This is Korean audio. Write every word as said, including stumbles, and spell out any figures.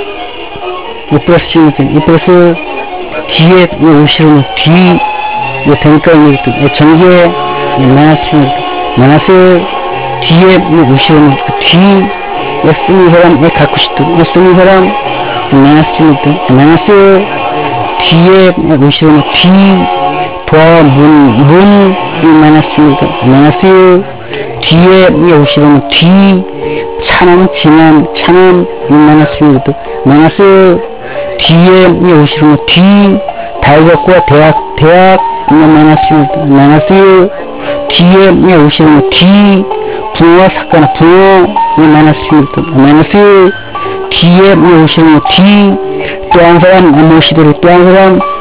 이 플러스 지금부터 이 플러스 뒤에 이 오시면 뒤 이 되니까 이 전개 이 마이너스 마이너스 뒤에 이 오시면 뒤 쓰는 사람 이 갖고 싶던 이 쓰는 사람 마이너스 지금부터 마이너스 뒤에 오시면 뒤 더문문 이 마이너스 지금부터 마이너스 뒤에 이 오시면 뒤 차남 지난 차남 이 마이너스 지금부터 마이너스 뒤에 이 오시면 뒤 대학과 대학 대학 이 마이너스 지금부터 마이너스 뒤에 이 오시면 뒤 붕어와 사과나 붕어 이 마이너스 지금부터 마이너스 뒤에 이 오시면 뒤 또 한 사람 모시도록 또 한 사람